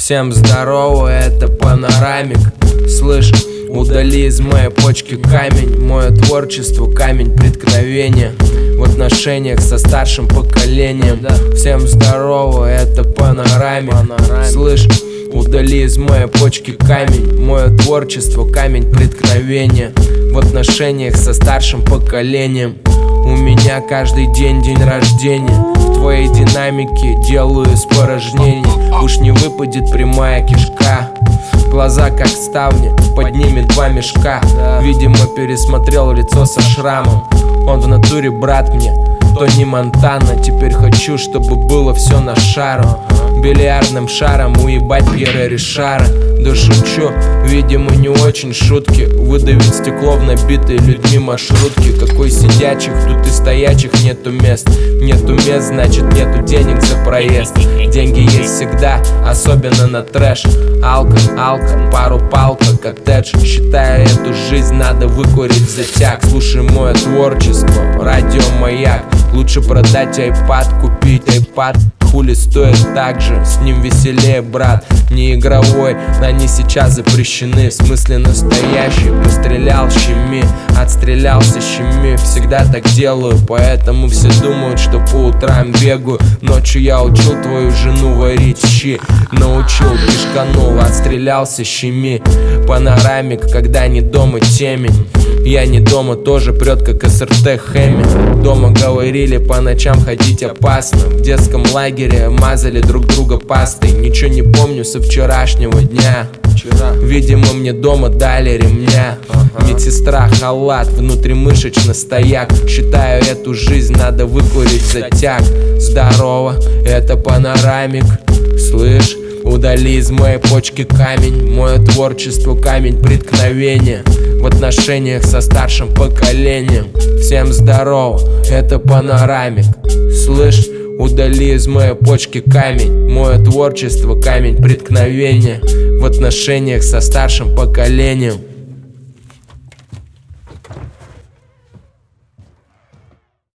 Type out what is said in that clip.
Всем здорово, это Панорамик. Слышь, удали из моей почки камень. Мое творчество камень преткновения в отношениях со старшим поколением. Всем здорово, это Панорамик. Слышь, удали из моей почки камень. Мое творчество камень преткновения в отношениях со старшим поколением. У меня каждый день рождения. В твоей динамике делаю испорожнение. Уж не выпадет прямая кишка. Глаза как ставни, под ними два мешка. Видимо, пересмотрел лицо со шрамом. Он в натуре брат мне, Тони Монтана. Теперь хочу, чтобы было все на шару. Бильярдным шаром уебать Пьера Ришара. Да шучу, видимо, не очень шутки. Выдавить стекло в набитые людьми маршрутки. Какой сидячих, тут и стоячих нету мест. Нету мест, значит нету денег за проезд. Деньги есть всегда, особенно на трэш. Алка, пару палка, коттедж. Считаю, эту жизнь надо выкурить затяг. Слушай мое творчество, радио Маяк. Лучше продать айпад, купить айпад. Хули стоит так же, с ним веселее, брат. Не игровой, они сейчас запрещены. В смысле настоящий. Пострелял, щеми, отстрелялся, щеми. Всегда так делаю, поэтому все думают, что по утрам бегаю. Ночью я учил твою жену варить щи. Научил, кишканул, отстрелялся, щеми. Панорамик, когда не дома темень. Я не дома, тоже прет, как СРТ Хэми. Дома говорили, по ночам ходить опасно. В детском лагере мазали друг друга пастой. Ничего не помню со вчерашнего дня. Видимо, мне дома дали ремня. Медсестра, халат, внутримышечно стояк. Считаю, эту жизнь надо выкурить затяг. Здорово, это Панорамик. Слышь, удали из моей почки камень. Мое творчество камень преткновения в отношениях со старшим поколением. Всем здорово, это Панорамик. Слышь, удали из моей почки камень. Мое творчество камень преткновения в отношениях со старшим поколением.